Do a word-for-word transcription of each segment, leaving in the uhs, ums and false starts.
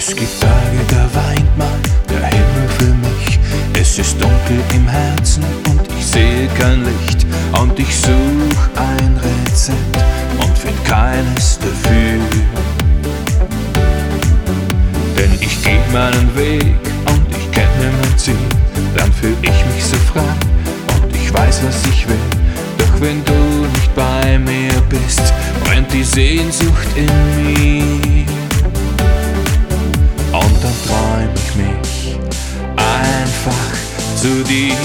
Es gibt Tage, da weint mal der Himmel für mich. Es ist dunkel im Herzen und ich sehe kein Licht. Und ich such ein Rezept und find keines dafür. Denn ich geh meinen Weg und ich kenne mein Ziel. Dann fühl ich mich so frei und ich weiß, was ich will. Doch wenn du nicht bei mir bist, brennt die Sehnsucht in mir. Und dann träum ich mich einfach zu dir.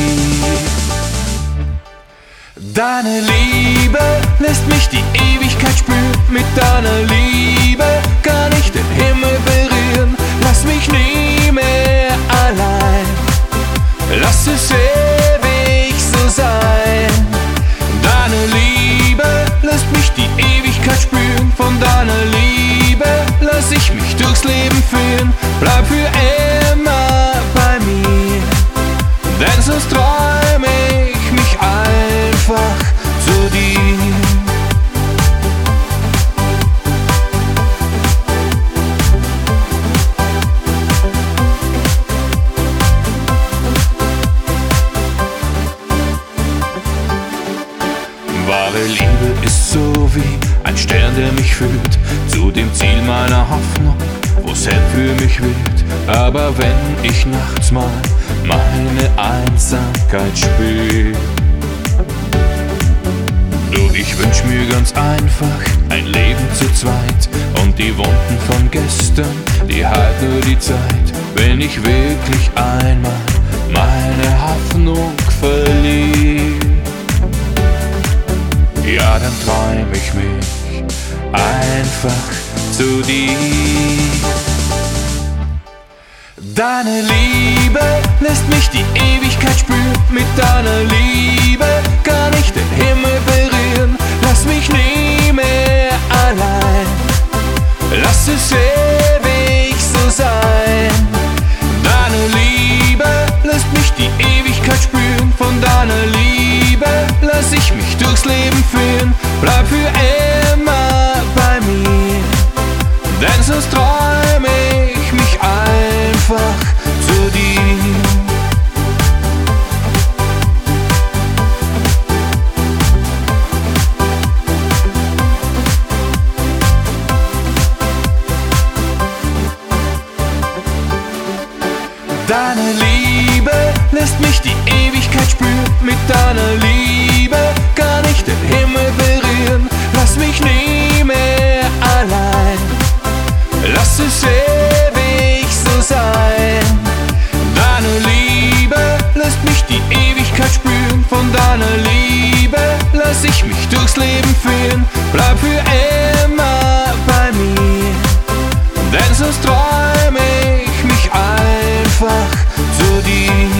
Deine Liebe lässt mich die Ewigkeit spüren. Mit deiner Liebe kann ich den Himmel berühren. Lass mich nie mehr allein, lass es ewig so sein. Deine Liebe lässt mich die Ewigkeit spüren. Von deiner Liebe lass ich mich durchs Leben führen. Bleib für immer bei mir, denn sonst träum ich mich einfach zu dir. Wahre Liebe ist so wie ein Stern, der mich führt zu dem Ziel meiner Hoffnung, wo's hell für mich wird. Aber wenn ich nachts mal meine Einsamkeit spür, du, ich wünsch mir ganz einfach ein Leben zu zweit. Und die Wunden von gestern, die halt nur die Zeit. Wenn ich wirklich einmal meine Hoffnung verliere, ja, dann träum ich mich einfach zu dir. Deine Liebe lässt mich die Ewigkeit spüren. Mit deiner Liebe kann ich den Himmel berühren. Lass mich nie mehr allein, lass es ewig so sein. Deine Liebe lässt mich die Ewigkeit spüren. Von deiner Liebe lass ich mich durchs Leben führen. Bleib für immer bei mir, denn sonst träum ich mich einfach zu dir. Deine Liebe lässt mich die Ewigkeit spüren. Mit deiner Liebe kann ich den Himmel berühren. Lass mich nie mehr allein, lass es ewig so sein. Deine Liebe lässt mich die Ewigkeit spüren. Von deiner Liebe lass ich mich durchs Leben führen. Bleib für immer bei mir, denn sonst träum ich mich einfach zu dir.